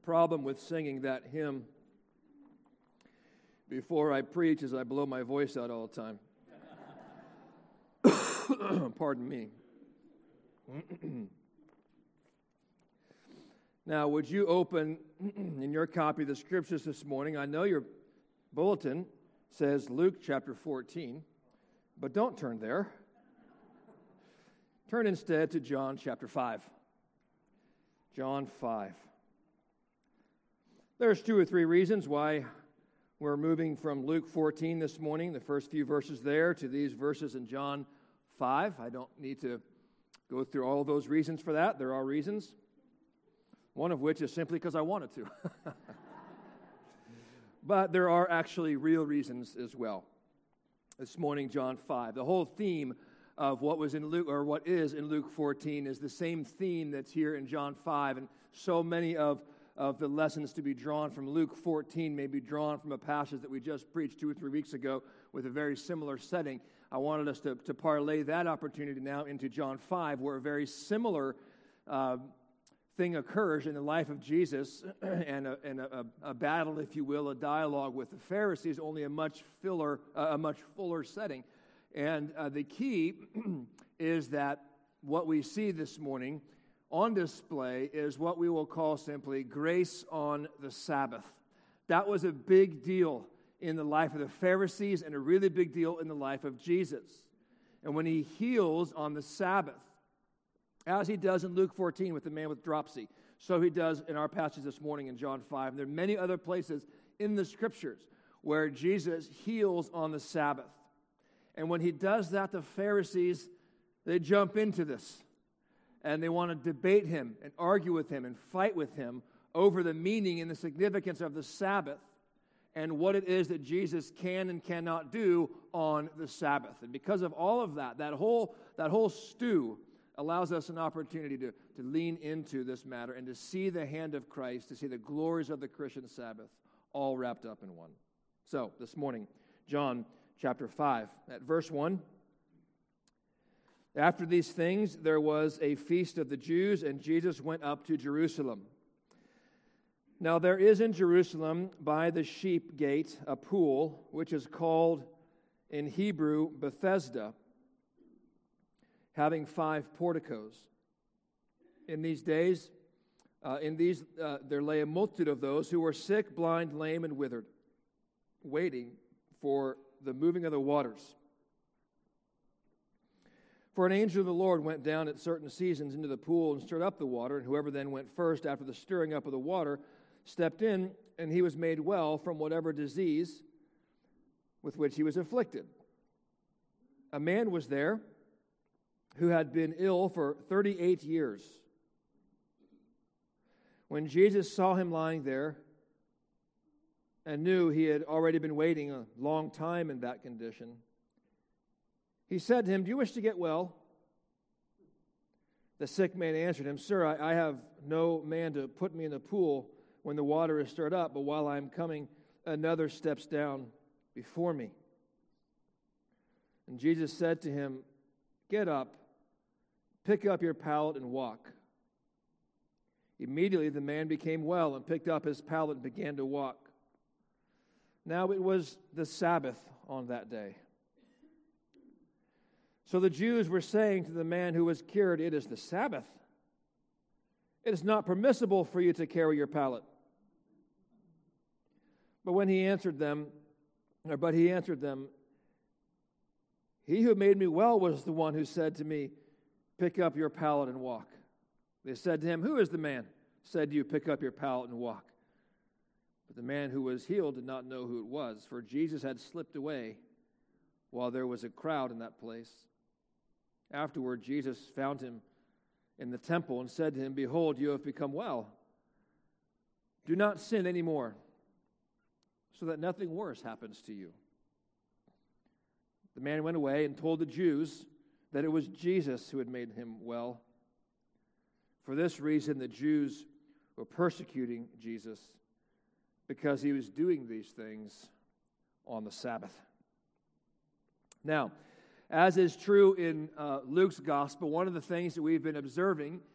problem with singing that hymn before I preach is I blow my voice out all the time. Pardon me. Now, would you open in your copy of the scriptures this morning? I know your bulletin says Luke chapter 14, but don't turn there. Turn instead to John chapter 5. John 5. There's 2 or 3 reasons why we're moving from Luke 14 this morning, the first few verses there, to these verses in John 5. I don't need to go through all of those reasons for that. There are reasons. One of which is simply because I wanted to. But there are actually real reasons as well. This morning, John 5. The whole theme of what was in Luke, or what is in Luke 14, is the same theme that's here in John 5. And so many of the lessons to be drawn from Luke 14 may be drawn from a passage that we just preached 2 or 3 weeks ago with a very similar setting. I wanted us to parlay that opportunity now into John 5, where a very similar thing occurs in the life of Jesus and a battle, if you will, a dialogue with the Pharisees, only a much fuller setting. And the key is that what we see this morning on display is what we will call simply grace on the Sabbath. That was a big deal in the life of the Pharisees and a really big deal in the life of Jesus. And when he heals on the Sabbath, as he does in Luke 14 with the man with dropsy, so he does in our passage this morning in John 5. And there are many other places in the Scriptures where Jesus heals on the Sabbath. And when he does that, the Pharisees, they jump into this. And they want to debate him and argue with him and fight with him over the meaning and the significance of the Sabbath and what it is that Jesus can and cannot do on the Sabbath. And because of all of that, that whole stew allows us an opportunity to lean into this matter and to see the hand of Christ, to see the glories of the Christian Sabbath all wrapped up in one. So, this morning, John chapter 5, at verse 1. After these things, there was a feast of the Jews, and Jesus went up to Jerusalem. Now there is in Jerusalem by the sheep gate a pool, which is called in Hebrew Bethesda, having 5 porticos. In these days, there lay a multitude of those who were sick, blind, lame, and withered, waiting for the moving of the waters. For an angel of the Lord went down at certain seasons into the pool and stirred up the water, and whoever then went first after the stirring up of the water stepped in, and he was made well from whatever disease with which he was afflicted. A man was there who had been ill for 38 years. When Jesus saw him lying there and knew he had already been waiting a long time in that condition, he said to him, "Do you wish to get well?" The sick man answered him, "Sir, I have no man to put me in the pool when the water is stirred up, but while I am coming, another steps down before me." And Jesus said to him, "Get up, pick up your pallet and walk." Immediately the man became well and picked up his pallet and began to walk. Now it was the Sabbath on that day. So the Jews were saying to the man who was cured, "It is the Sabbath. It is not permissible for you to carry your pallet." But he answered them, "He who made me well was the one who said to me, 'Pick up your pallet and walk.'" They said to him, "Who is the man said to you, 'Pick up your pallet and walk'?" But the man who was healed did not know who it was, for Jesus had slipped away while there was a crowd in that place. Afterward, Jesus found him in the temple and said to him, "Behold, you have become well. Do not sin anymore, so that nothing worse happens to you." The man went away and told the Jews that it was Jesus who had made him well. For this reason, the Jews were persecuting Jesus, because he was doing these things on the Sabbath. Now, as is true in Luke's gospel, one of the things that we've been observing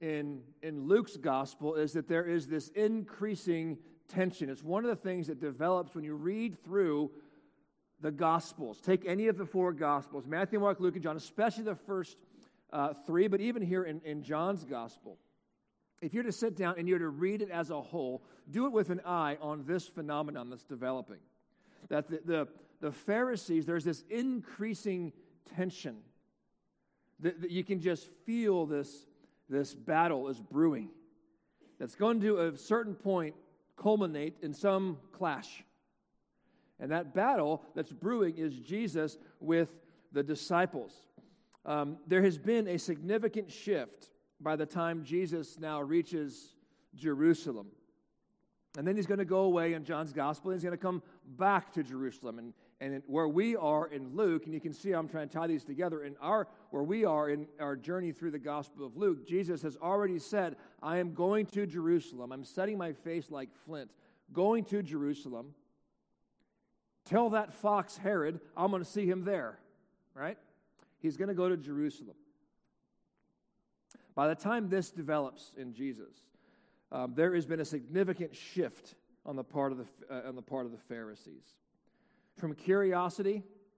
in Luke's gospel is that there is this increasing tension. It's one of the things that develops when you read through the Gospels. Take any of the four Gospels, Matthew, Mark, Luke, and John, especially the first three, but even here in John's Gospel. If you're to sit down and you're to read it as a whole, do it with an eye on this phenomenon that's developing. That the Pharisees, there's this increasing tension. That you can just feel this battle is brewing. That's going to, at a certain point, culminate in some clash. And that battle that's brewing is Jesus with the disciples. There has been a significant shift by the time Jesus now reaches Jerusalem. And then he's going to go away in John's gospel, and he's going to come back to Jerusalem. And where we are in Luke, and you can see I'm trying to tie these together, where we are in our journey through the gospel of Luke, Jesus has already said, I am going to Jerusalem. I'm setting my face like flint, going to Jerusalem. Tell that fox Herod, I'm going to see him there, right? He's going to go to Jerusalem. By the time this develops in Jesus, there has been a significant shift on the part of the Pharisees, from curiosity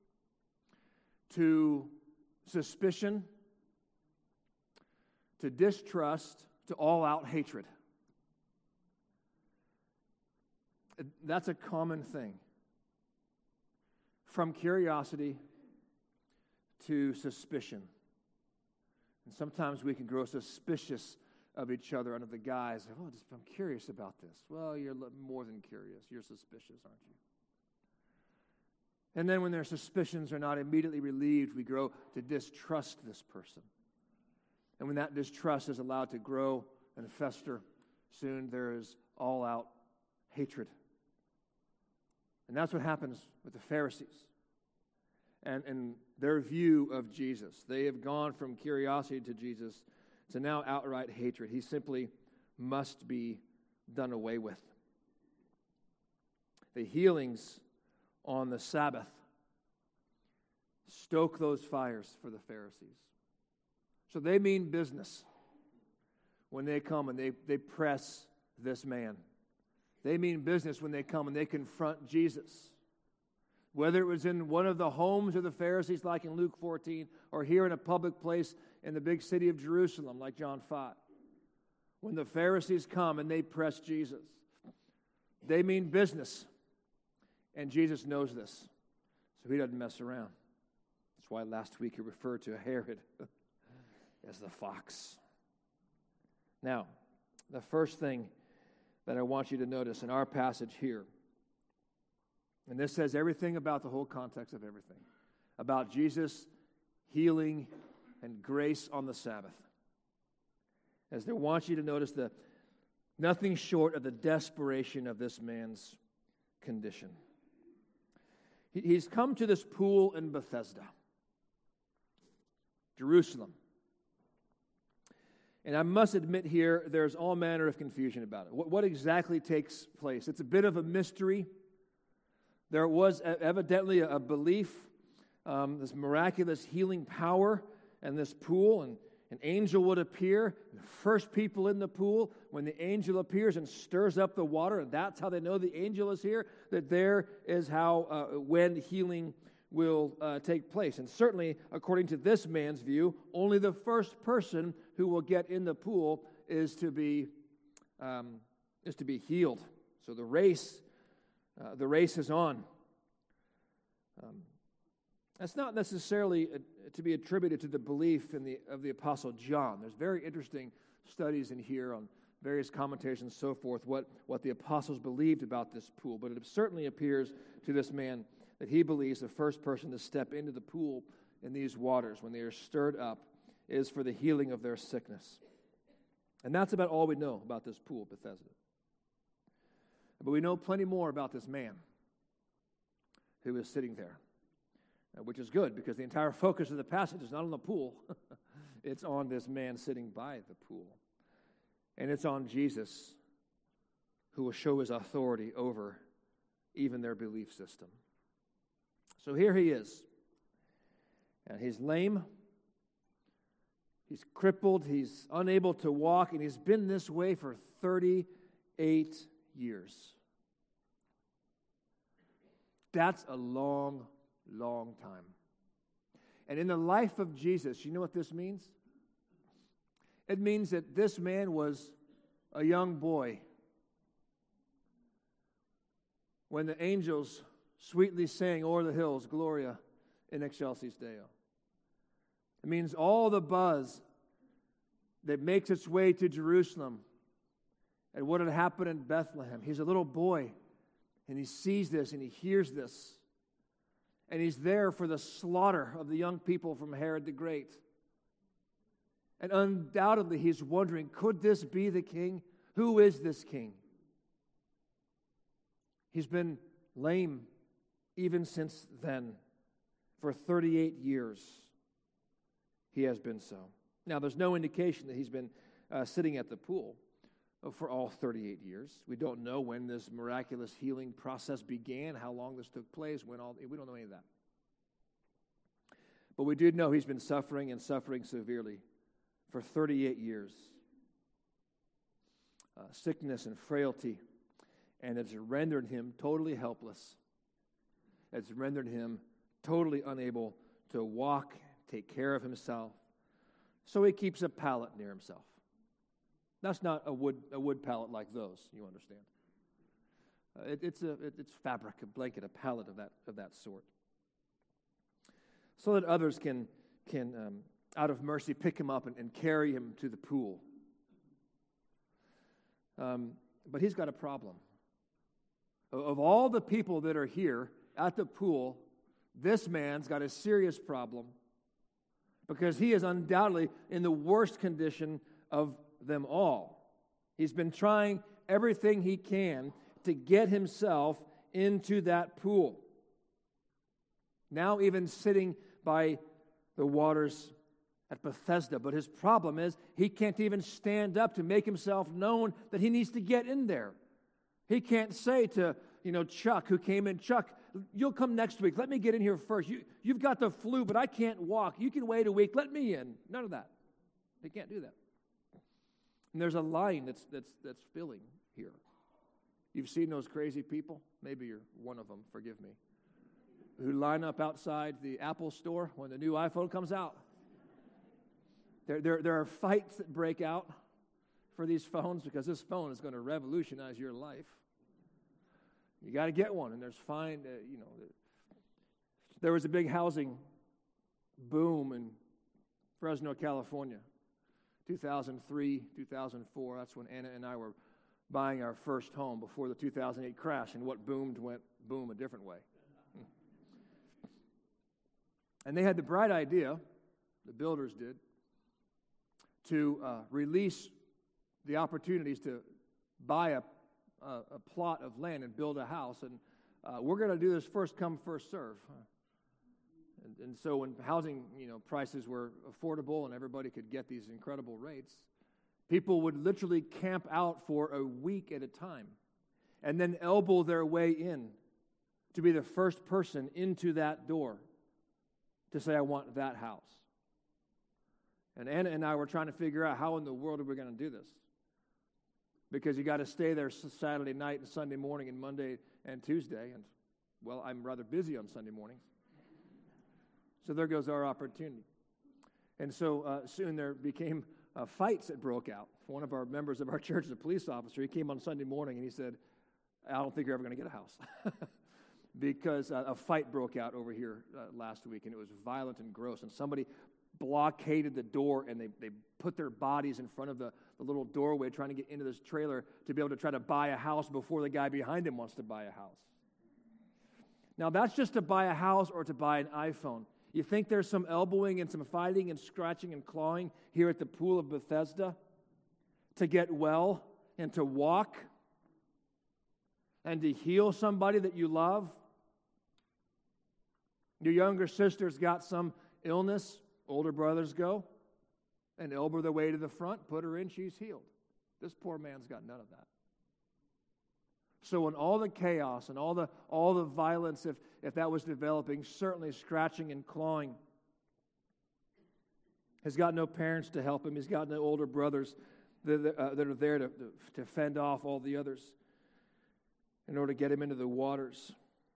to suspicion to distrust to all-out hatred. That's a common thing. From curiosity to suspicion. And sometimes we can grow suspicious of each other under the guise of, I'm curious about this. Well, you're more than curious. You're suspicious, aren't you? And then when their suspicions are not immediately relieved, we grow to distrust this person. And when that distrust is allowed to grow and fester, soon there is all-out hatred. And that's what happens with the Pharisees and their view of Jesus. They have gone from curiosity to Jesus to now outright hatred. He simply must be done away with. The healings on the Sabbath stoke those fires for the Pharisees. So they mean business when they come and they press this man. They mean business when they come and they confront Jesus. Whether it was in one of the homes of the Pharisees, like in Luke 14, or here in a public place in the big city of Jerusalem, like John 5. When the Pharisees come and they press Jesus, they mean business. And Jesus knows this, so he doesn't mess around. That's why last week he referred to Herod as the fox. Now, the first thing that I want you to notice in our passage here, and this says everything about the whole context of everything, about Jesus healing and grace on the Sabbath, as they want you to notice nothing short of the desperation of this man's condition. He's come to this pool in Bethesda, Jerusalem. And I must admit here, there's all manner of confusion about it. What exactly takes place? It's a bit of a mystery. There was evidently a belief, this miraculous healing power in this pool, and an angel would appear. The first people in the pool, when the angel appears and stirs up the water, and that's how they know the angel is here, that there is how, when healing will take place. And certainly, according to this man's view, only the first person who will get in the pool is to be healed. So the race is on. That's not necessarily to be attributed to the belief of the Apostle John. There's very interesting studies in here on various commentaries and so forth, what the apostles believed about this pool. But it certainly appears to this man that he believes the first person to step into the pool in these waters when they are stirred up is for the healing of their sickness. And that's about all we know about this pool, Bethesda. But we know plenty more about this man who is sitting there, which is good because the entire focus of the passage is not on the pool. It's on this man sitting by the pool. And it's on Jesus, who will show his authority over even their belief system. So here he is. And he's lame, He's crippled, he's unable to walk, and he's been this way for 38 years. That's a long, long time. And in the life of Jesus, you know what this means? It means that this man was a young boy when the angels sweetly sang o'er the hills, Gloria in excelsis Deo. It means all the buzz that makes its way to Jerusalem and what had happened in Bethlehem. He's a little boy, and he sees this, and he hears this. And he's there for the slaughter of the young people from Herod the Great. And undoubtedly, he's wondering, could this be the king? Who is this king? He's been lame even since then. For 38 years, he has been so. Now, there's no indication that he's been sitting at the pool for all 38 years. We don't know when this miraculous healing process began, how long this took place, we don't know any of that. But we do know he's been suffering and suffering severely for 38 years. Sickness and frailty, and it's rendered him totally helpless. It's rendered him totally unable to walk, take care of himself. So he keeps a pallet near himself. That's not a wood pallet like those, you understand. It's fabric, a blanket, a pallet of that sort. So that others can out of mercy, pick him up and carry him to the pool. But he's got a problem. Of all the people that are here at the pool, this man's got a serious problem because he is undoubtedly in the worst condition of them all. He's been trying everything he can to get himself into that pool. Now even sitting by the waters at Bethesda, but his problem is he can't even stand up to make himself known that he needs to get in there. He can't say to, Chuck, who came in, Chuck, you'll come next week. Let me get in here first. You've got the flu, but I can't walk. You can wait a week. Let me in. None of that. They can't do that. And there's a line that's filling here. You've seen those crazy people? Maybe you're one of them, forgive me, who line up outside the Apple store when the new iPhone comes out. There are fights that break out for these phones because this phone is going to revolutionize your life. You got to get one, and there's fine, there was a big housing boom in Fresno, California, 2003, 2004. That's when Anna and I were buying our first home before the 2008 crash, and what boomed went boom a different way. And they had the bright idea, the builders did, to release the opportunities to buy a plot of land and build a house. And we're going to do this first come, first serve. And so when housing, prices were affordable and everybody could get these incredible rates, people would literally camp out for a week at a time and then elbow their way in to be the first person into that door to say, I want that house. And Anna and I were trying to figure out how in the world are we going to do this? Because you got to stay there Saturday night and Sunday morning and Monday and Tuesday. And, well, I'm rather busy on Sunday mornings. So there goes our opportunity. And so soon there became fights that broke out. One of our members of our church is a police officer. He came on Sunday morning and he said, I don't think you're ever going to get a house. Because a fight broke out over here last week, and it was violent and gross. And somebody blockaded the door, and they put their bodies in front of the little doorway trying to get into this trailer to be able to try to buy a house before the guy behind him wants to buy a house. Now, that's just to buy a house or to buy an iPhone. You think there's some elbowing and some fighting and scratching and clawing here at the pool of Bethesda to get well and to walk and to heal somebody that you love? Your younger sister's got some illness. Older brothers go and elbow their way to the front, put her in, she's healed. This poor man's got none of that. So in all the chaos and all the violence, if that was developing, certainly scratching and clawing, He's got no parents to help him. He's got no older brothers that are there to fend off all the others in order to get him into the waters.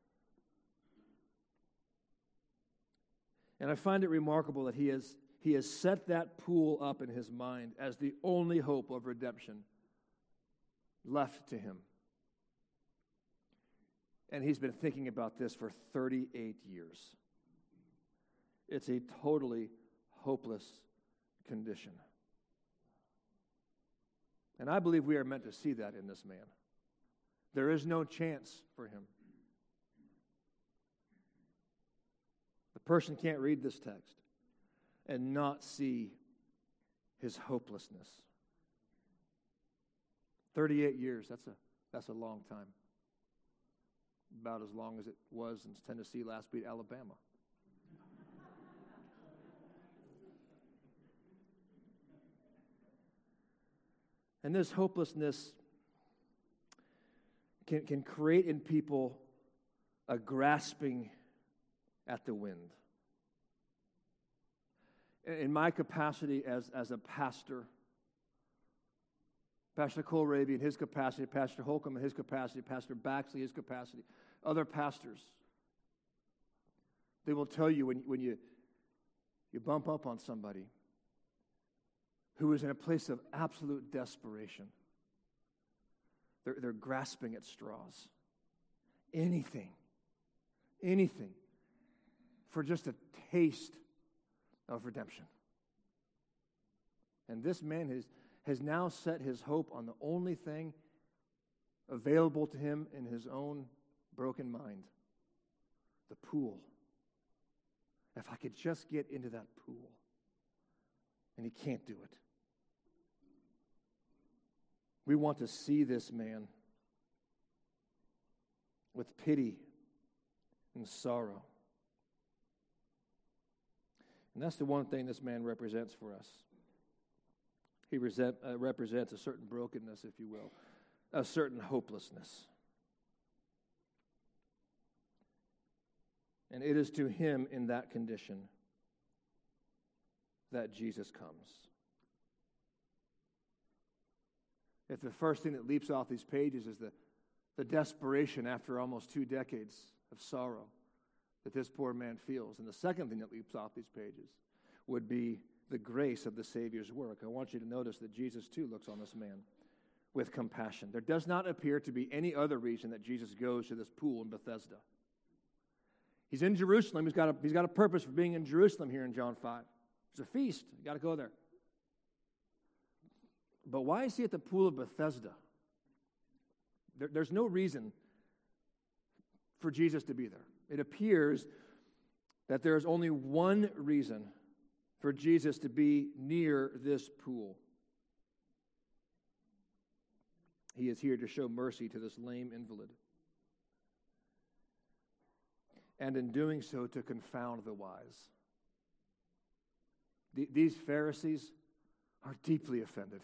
And I find it remarkable that he has set that pool up in his mind as the only hope of redemption left to him. And he's been thinking about this for 38 years. It's a totally hopeless condition. And I believe we are meant to see that in this man. There is no chance for him. The person can't read this text and not see his hopelessness. 38 years, that's a long time. About as long as it was since Tennessee last beat Alabama. And this hopelessness can create in people a grasping at the wind. In my capacity as a pastor, Pastor Kohlrabi in his capacity, Pastor Holcomb in his capacity, Pastor Baxley in his capacity, other pastors, they will tell you when you bump up on somebody who is in a place of absolute desperation, they're grasping at straws. Anything for just a taste of redemption. And this man has now set his hope on the only thing available to him in his own broken mind, the pool. If I could just get into that pool. And he can't do it. We want to see this man with pity and sorrow. And that's the one thing this man represents for us. He represents a certain brokenness, if you will, a certain hopelessness. And it is to him in that condition that Jesus comes. If the first thing that leaps off these pages is the desperation after almost 2 decades of sorrow that this poor man feels, and the second thing that leaps off these pages would be the grace of the Savior's work. I want you to notice that Jesus too looks on this man with compassion. There does not appear to be any other reason that Jesus goes to this pool in Bethesda. He's in Jerusalem. He's got a purpose for being in Jerusalem here in John 5. It's a feast. You got to go there. But why is he at the pool of Bethesda? There's no reason for Jesus to be there. It appears that there is only one reason for Jesus to be near this pool. He is here to show mercy to this lame invalid. And in doing so, to confound the wise. These Pharisees are deeply offended.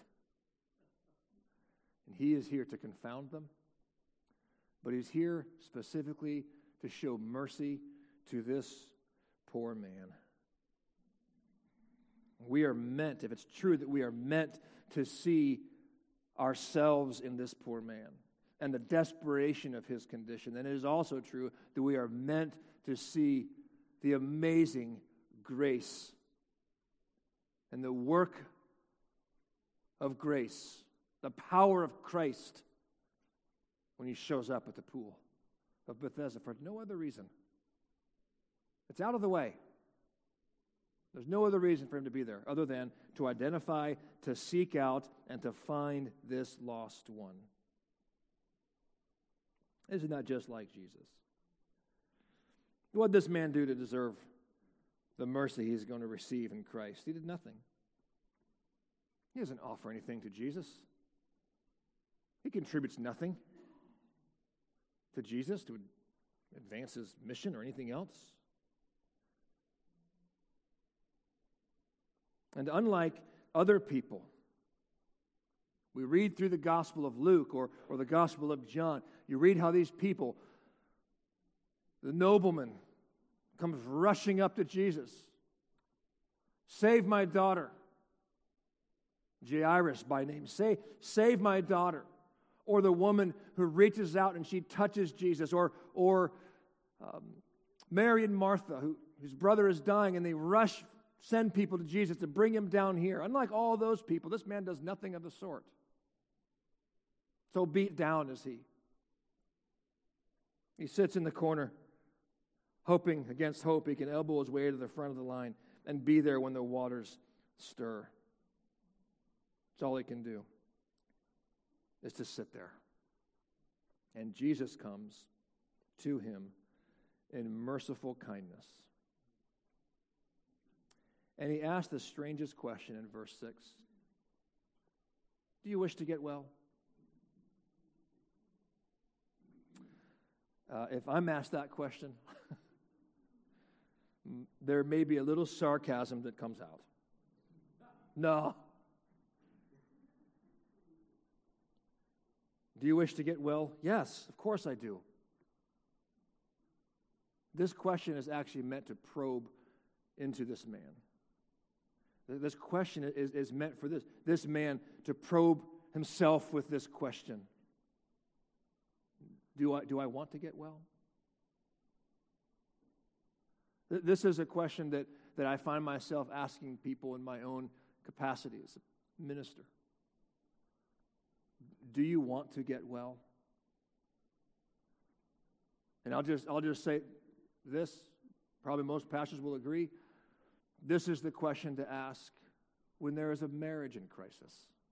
And he is here to confound them. But he's here specifically to show mercy to this poor man. We are meant, if it's true that we are meant to see ourselves in this poor man and the desperation of his condition, then it is also true that we are meant to see the amazing grace and the work of grace, the power of Christ when he shows up at the pool of Bethesda for no other reason. It's out of the way. There's no other reason for him to be there other than to identify, to seek out, and to find this lost one. Isn't that just like Jesus? What did this man do to deserve the mercy he's going to receive in Christ? He did nothing. He doesn't offer anything to Jesus. He contributes nothing to Jesus to advance his mission or anything else. And unlike other people, we read through the Gospel of Luke or the Gospel of John, you read how these people, the nobleman comes rushing up to Jesus. Save my daughter. Jairus by name. Save my daughter. Or the woman who reaches out and she touches Jesus. Or Mary and Martha, whose brother is dying, and they send people to Jesus to bring him down here. Unlike all those people, this man does nothing of the sort. So beat down is he. He sits in the corner, hoping against hope he can elbow his way to the front of the line and be there when the waters stir. That's all he can do, is to sit there. And Jesus comes to him in merciful kindness. And he asks the strangest question in verse 6. Do you wish to get well? If I'm asked that question, there may be a little sarcasm that comes out. No. Do you wish to get well? Yes, of course I do. This question is actually meant to probe into this man. This question is meant for this man to probe himself with this question. Do I want to get well? This is a question that I find myself asking people in my own capacity as a minister. Do you want to get well? And I'll just say this, probably most pastors will agree, this is the question to ask when there is a marriage in crisis.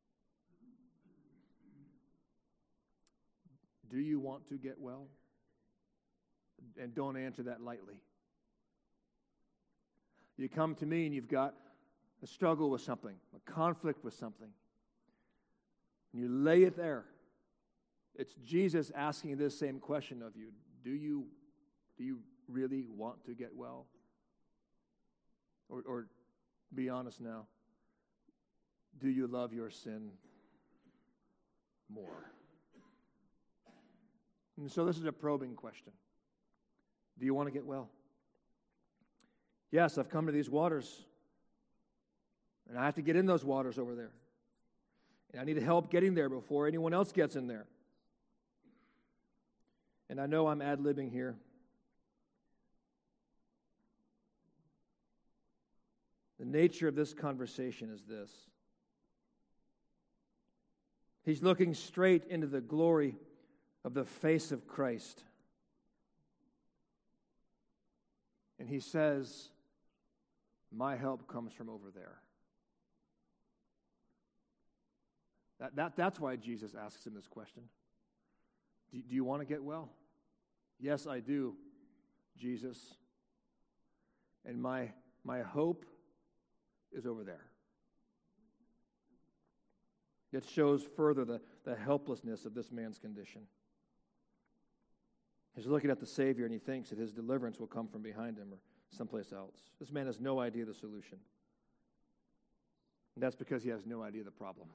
Do you want to get well? And don't answer that lightly. You come to me and you've got a struggle with something, a conflict with something. And you lay it there. It's Jesus asking this same question of you. Do you really want to get well? Or be honest now. Do you love your sin more? And so this is a probing question. Do you want to get well? Yes, I've come to these waters, and I have to get in those waters over there. And I need help getting there before anyone else gets in there. And I know I'm ad-libbing here. The nature of this conversation is this. He's looking straight into the glory of the face of Christ. And he says, my help comes from over there. That's why Jesus asks him this question. Do you want to get well? Yes, I do, Jesus. And my hope is over there. It shows further the helplessness of this man's condition. He's looking at the Savior and he thinks that his deliverance will come from behind him or someplace else. This man has no idea the solution. And that's because he has no idea the problem.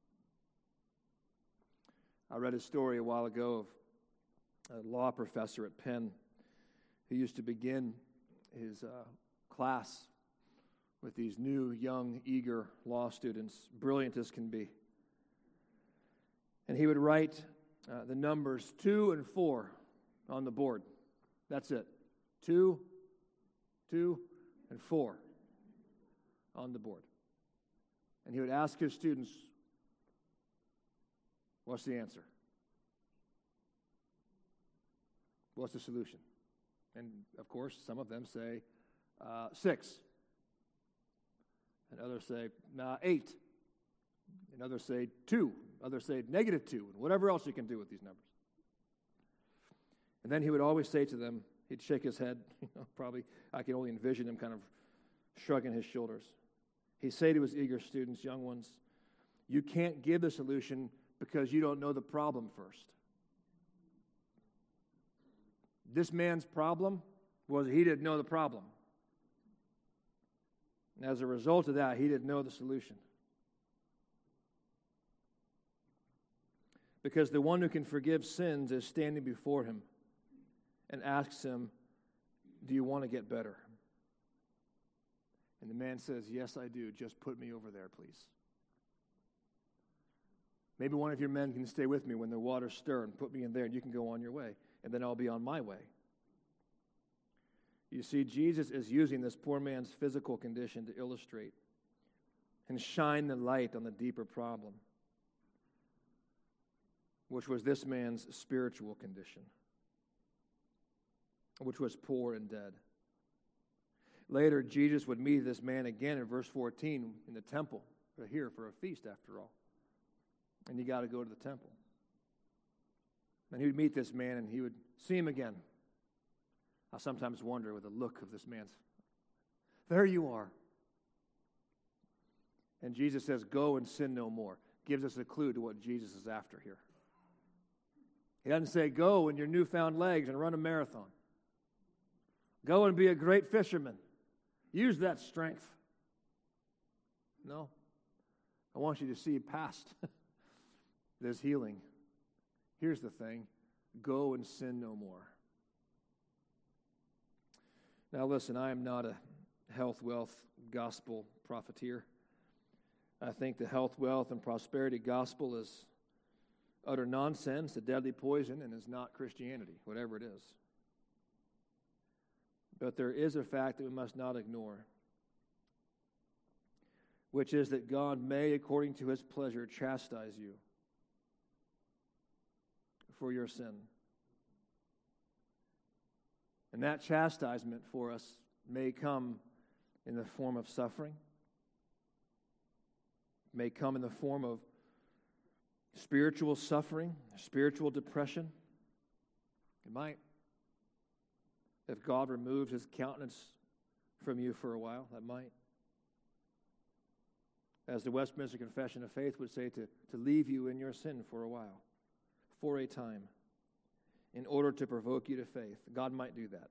I read a story a while ago of a law professor at Penn who used to begin his class with these new, young, eager law students, brilliant as can be. And he would write the numbers 2 and 4 on the board. That's it. 2, 2, and 4 on the board. And he would ask his students, what's the answer? What's the solution? And, of course, some of them say 6. And others say 8. And others say 2. Others say -2. And whatever else you can do with these numbers. And then he would always say to them, he'd shake his head, probably I can only envision him kind of shrugging his shoulders. He'd say to his eager students, young ones, you can't give the solution because you don't know the problem first. This man's problem was he didn't know the problem. And as a result of that, he didn't know the solution. Because the one who can forgive sins is standing before him and asks him, do you want to get better? And the man says, yes, I do. Just put me over there, please. Maybe one of your men can stay with me when the waters stir and put me in there, and you can go on your way, and then I'll be on my way. You see, Jesus is using this poor man's physical condition to illustrate and shine the light on the deeper problem, which was this man's spiritual condition, which was poor and dead. Later, Jesus would meet this man again in verse 14 in the temple. We're here for a feast, after all. And you got to go to the temple. And he would meet this man, and he would see him again. I sometimes wonder with the look of this man's, there you are. And Jesus says, go and sin no more. Gives us a clue to what Jesus is after here. He doesn't say, go in your newfound legs and run a marathon. Go and be a great fisherman. Use that strength. No. I want you to see past this healing. Here's the thing. Go and sin no more. Now listen, I am not a health, wealth, gospel profiteer. I think the health, wealth, and prosperity gospel is utter nonsense, a deadly poison, and is not Christianity, whatever it is. But there is a fact that we must not ignore, which is that God may, according to his pleasure, chastise you for your sin. And that chastisement for us may come in the form of suffering, may come in the form of spiritual suffering, spiritual depression. It might. If God removes his countenance from you for a while, that might. As the Westminster Confession of Faith would say, to leave you in your sin for a while, for a time, in order to provoke you to faith. God might do that.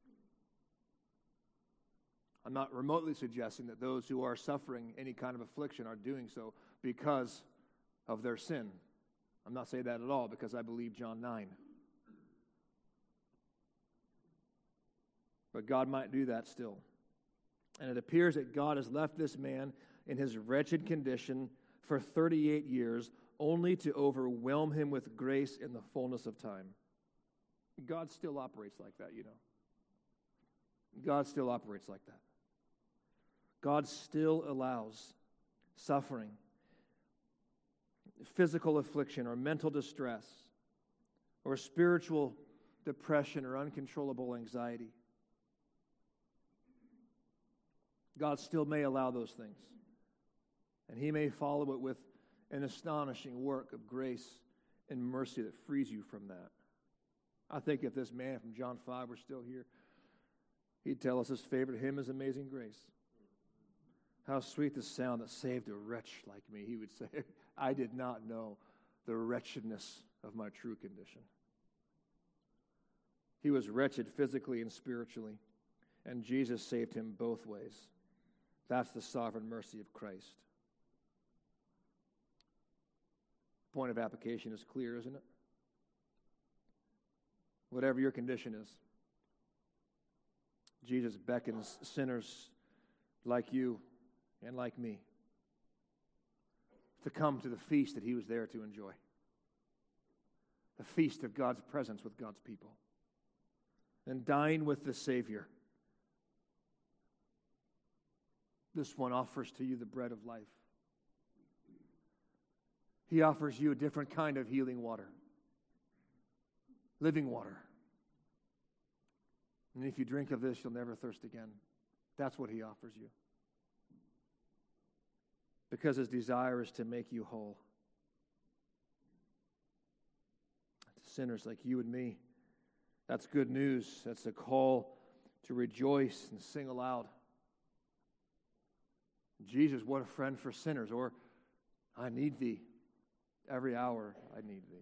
I'm not remotely suggesting that those who are suffering any kind of affliction are doing so because of their sin. I'm not saying that at all, because I believe John 9. But God might do that still. And it appears that God has left this man in his wretched condition for 38 years, only to overwhelm him with grace in the fullness of time. God still operates like that, you know. God still operates like that. God still allows suffering, physical affliction, or mental distress, or spiritual depression, or uncontrollable anxiety. God still may allow those things. And he may follow it with an astonishing work of grace and mercy that frees you from that. I think if this man from John 5 were still here, he'd tell us his favorite hymn is Amazing Grace. How sweet the sound that saved a wretch like me. He would say, I did not know the wretchedness of my true condition. He was wretched physically and spiritually, and Jesus saved him both ways. That's the sovereign mercy of Christ. Point of application is clear, isn't it? Whatever your condition is, Jesus beckons sinners like you and like me to come to the feast that he was there to enjoy. The feast of God's presence with God's people. And dine with the Savior. This one offers to you the bread of life. He offers you a different kind of healing water. Living water. And if you drink of this, you'll never thirst again. That's what he offers you. Because his desire is to make you whole. To sinners like you and me, that's good news. That's a call to rejoice and sing aloud. Jesus, what a friend for sinners. Or, I need thee. Every hour I need thee.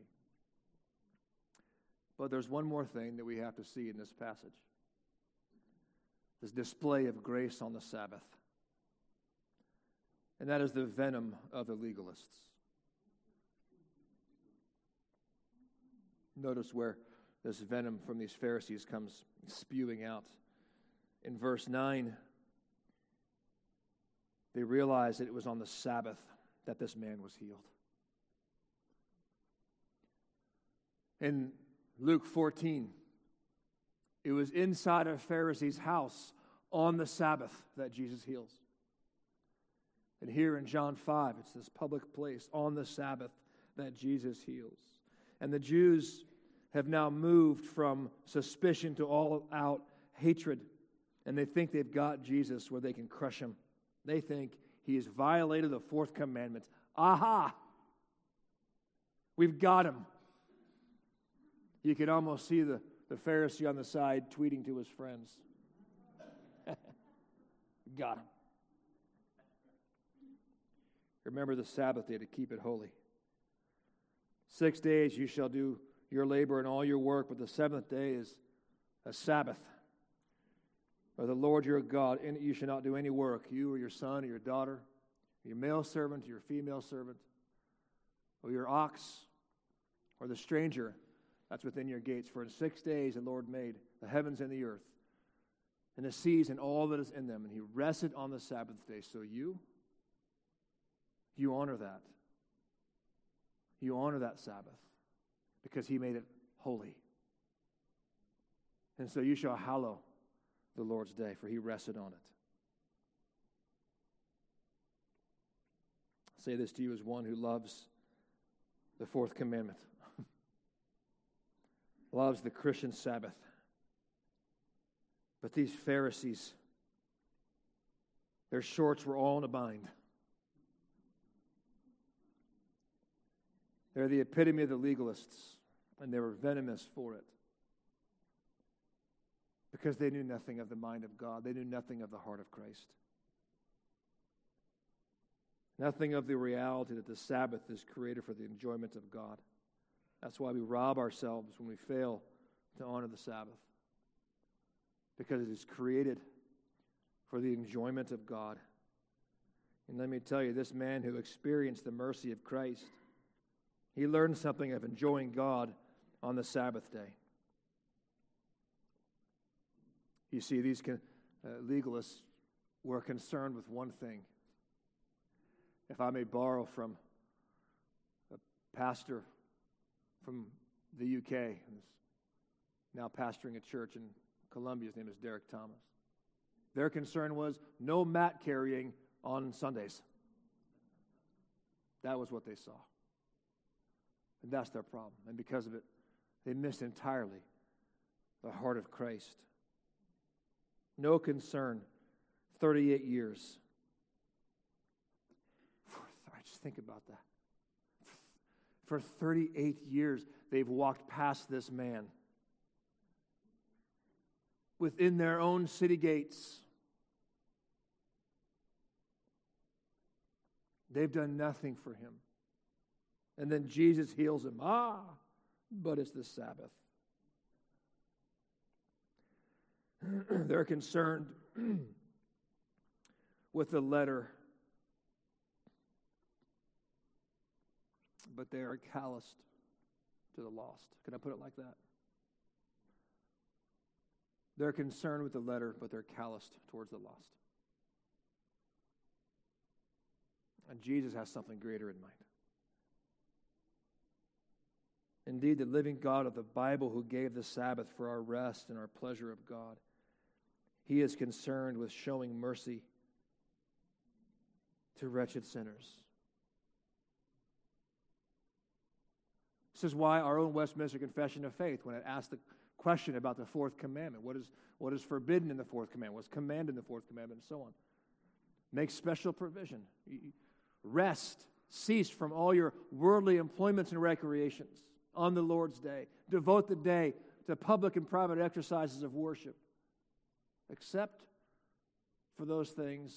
But there's one more thing that we have to see in this passage. This display of grace on the Sabbath. And that is the venom of the legalists. Notice where this venom from these Pharisees comes spewing out. In verse 9, they realized that it was on the Sabbath that this man was healed. In Luke 14, it was inside a Pharisee's house on the Sabbath that Jesus heals. And here in John 5, it's this public place on the Sabbath that Jesus heals. And the Jews have now moved from suspicion to all-out hatred. And they think they've got Jesus where they can crush him. They think he has violated the fourth commandment. Aha! We've got him. You could almost see the Pharisee on the side tweeting to his friends. Got him. Remember the Sabbath day to keep it holy. 6 days you shall do your labor and all your work, but the seventh day is a Sabbath. Or the Lord your God, in it you shall not do any work, you or your son or your daughter, your male servant or your female servant, or your ox, or the stranger that's within your gates. For in 6 days the Lord made the heavens and the earth, and the seas and all that is in them, and he rested on the Sabbath day. So you honor that. You honor that Sabbath because he made it holy. And so you shall hallow the Lord's day, for he rested on it. I say this to you as one who loves the fourth commandment, loves the Christian Sabbath. But these Pharisees, their shorts were all in a bind. They're the epitome of the legalists, and they were venomous for it. Because they knew nothing of the mind of God. They knew nothing of the heart of Christ. Nothing of the reality that the Sabbath is created for the enjoyment of God. That's why we rob ourselves when we fail to honor the Sabbath. Because it is created for the enjoyment of God. And let me tell you, this man who experienced the mercy of Christ, he learned something of enjoying God on the Sabbath day. You see, these legalists were concerned with one thing. If I may borrow from a pastor from the UK, who's now pastoring a church in Colombia, his name is Derek Thomas. Their concern was no mat carrying on Sundays. That was what they saw. And that's their problem. And because of it, they missed entirely the heart of Christ. No concern, 38 years. Just think about that. For 38 years, they've walked past this man within their own city gates. They've done nothing for him. And then Jesus heals him. But it's the Sabbath. They're concerned with the letter, but they are calloused to the lost. Can I put it like that? They're concerned with the letter, but they're calloused towards the lost. And Jesus has something greater in mind. Indeed, the living God of the Bible who gave the Sabbath for our rest and our pleasure of God, he is concerned with showing mercy to wretched sinners. This is why our own Westminster Confession of Faith, when it asked the question about the fourth commandment, what is forbidden in the fourth commandment, what's commanded in the fourth commandment, and so on, makes special provision. Rest, cease from all your worldly employments and recreations on the Lord's day. Devote the day to public and private exercises of worship, except for those things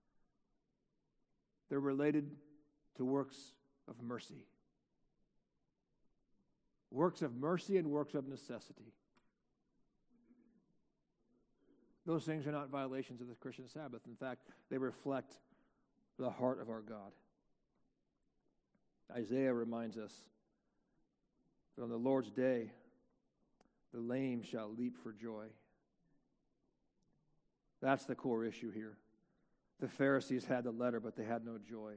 that are related to works of mercy. Works of mercy and works of necessity. Those things are not violations of the Christian Sabbath. In fact, they reflect the heart of our God. Isaiah reminds us that on the Lord's day, the lame shall leap for joy. That's the core issue here. The Pharisees had the letter, but they had no joy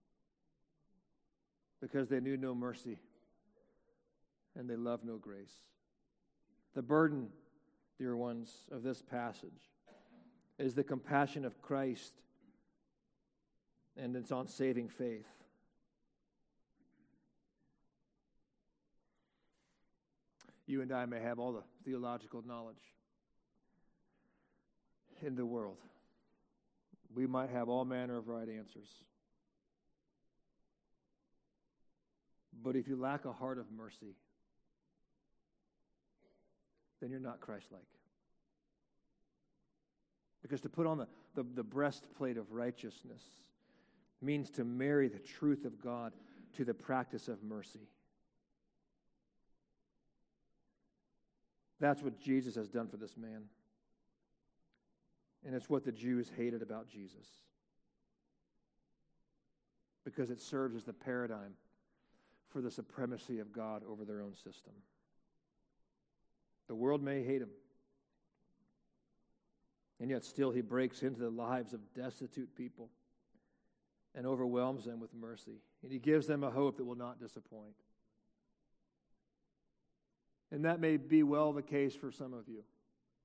because they knew no mercy and they loved no grace. The burden, dear ones, of this passage is the compassion of Christ, and it's on saving faith. You and I may have all the theological knowledge in the world. We might have all manner of right answers. But if you lack a heart of mercy, then you're not Christ-like. Because to put on the breastplate of righteousness means to marry the truth of God to the practice of mercy. That's what Jesus has done for this man. And it's what the Jews hated about Jesus. Because it serves as the paradigm for the supremacy of God over their own system. The world may hate him. And yet still he breaks into the lives of destitute people and overwhelms them with mercy. And he gives them a hope that will not disappoint. And that may be well the case for some of you.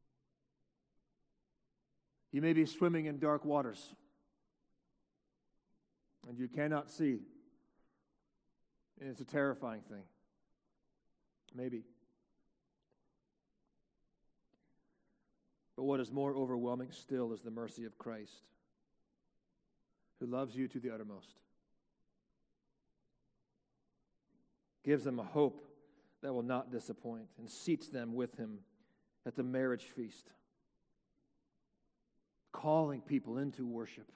You may be swimming in dark waters, and you cannot see. And it's a terrifying thing. Maybe. But what is more overwhelming still is the mercy of Christ, who loves you to the uttermost. Gives them a hope that will not disappoint, and seats them with him at the marriage feast, calling people into worship,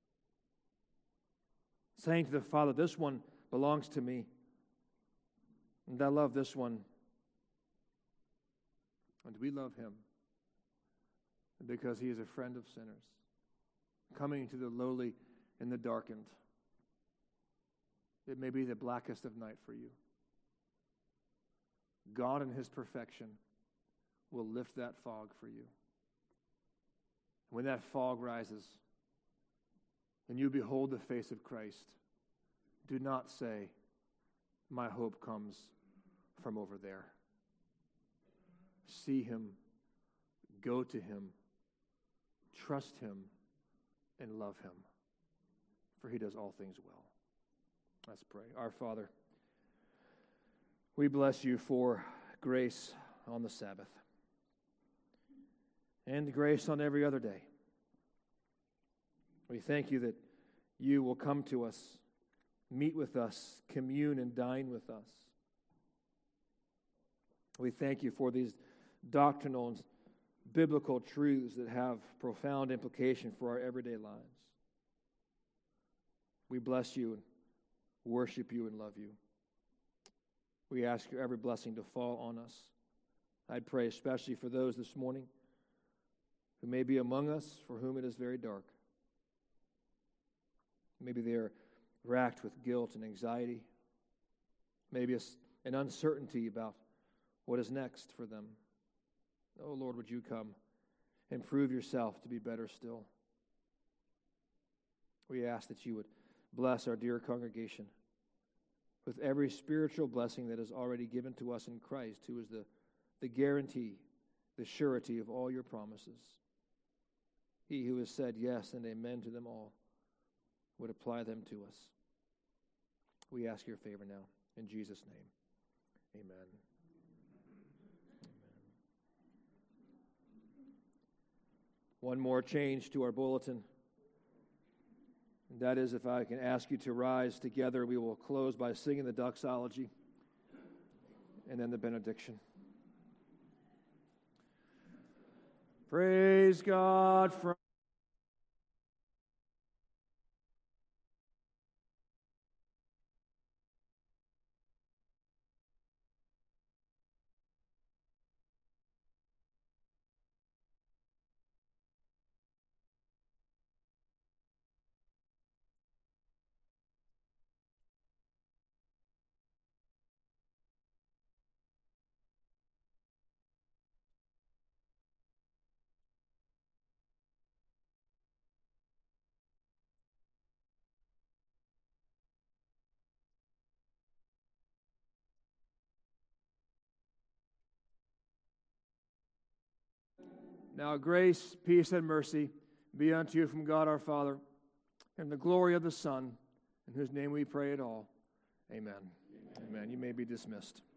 saying to the Father, this one belongs to me, and I love this one, and we love him because he is a friend of sinners, coming to the lowly and the darkened. It may be the blackest of night for you. God in his perfection will lift that fog for you. When that fog rises and you behold the face of Christ, do not say, my hope comes from over there. See him, go to him, trust him, and love him, for he does all things well. Let's pray. Our Father, we bless you for grace on the Sabbath and grace on every other day. We thank you that you will come to us, meet with us, commune and dine with us. We thank you for these doctrinal and biblical truths that have profound implication for our everyday lives. We bless you and worship you and love you. We ask your every blessing to fall on us. I'd pray especially for those this morning who may be among us for whom it is very dark. Maybe they are racked with guilt and anxiety. Maybe an uncertainty about what is next for them. Oh, Lord, would you come and prove yourself to be better still? We ask that you would bless our dear congregation with every spiritual blessing that is already given to us in Christ, who is the guarantee, the surety of all your promises. He who has said yes and amen to them all would apply them to us. We ask your favor now. In Jesus' name, amen. One more change to our bulletin. And that is, if I can ask you to rise together, we will close by singing the doxology and then the benediction. Praise God from Now grace, peace, and mercy be unto you from God our Father, and the glory of the Son, in whose name we pray it all. Amen. Amen. You may be dismissed.